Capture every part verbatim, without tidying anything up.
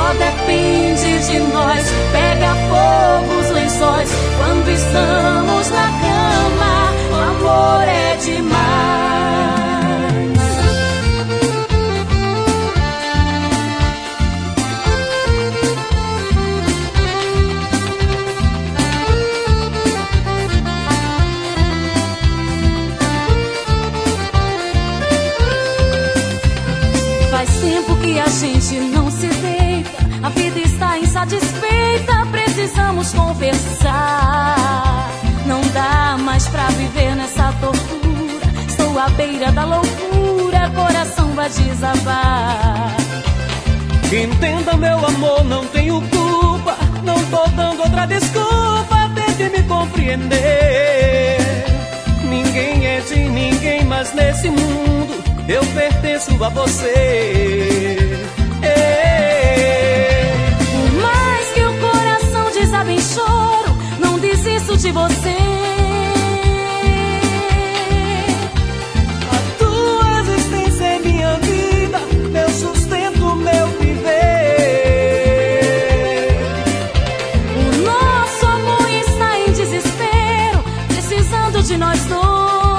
Só depende de nós. Pega fogo os lençóis quando estamos na cama. O amor é demais. Faz tempo que a gente não se deita, a vida está insatisfeita, precisamos conversar. Não dá mais pra viver nessa tortura, estou à beira da loucura, coração vai desabar. Entenda, meu amor, não tenho culpa, não tô dando outra desculpa, tente me compreender. Ninguém é de ninguém, mas nesse mundo eu pertenço a você. Por mais que o coração desabe em choro, não desisto de você. A tua existência é minha vida, meu sustento, meu viver. O nosso amor está em desespero, precisando de nós dois.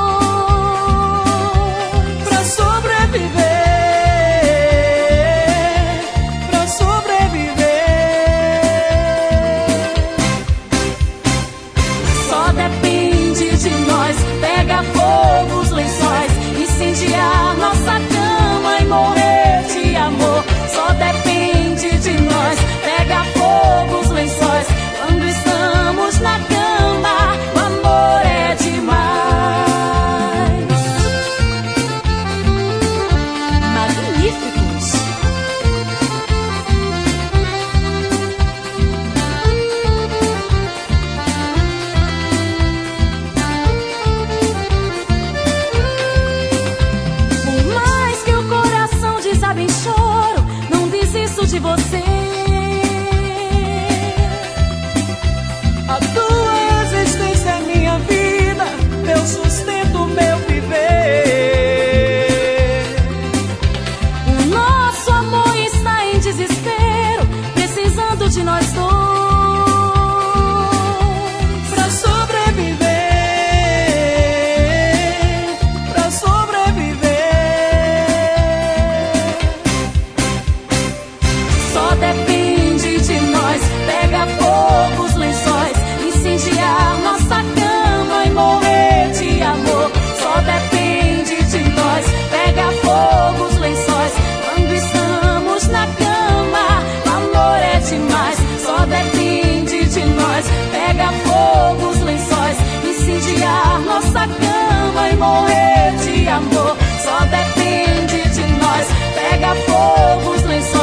Nossa cama e morrer de amor. Só depende de nós. Pega fogo os lençóis quando estamos na cama. O amor é demais. Magníficos. Sabe em choro, não desisto de você. A tua existência é minha vida, meu sustento, meu viver. O nosso amor está em desespero, precisando de nós dois. Pra sobreviver, pra sobreviver. Só depende de nós. Pega fogo os lençóis, incendiar nossa cama e morrer de amor. Só depende de nós. Pega fogo os lençóis quando estamos na cama. O amor é demais. Só depende de nós. Pega fogo os lençóis, incendiar nossa cama e morrer de amor. Só depende de nós. Pega fogo os lençóis.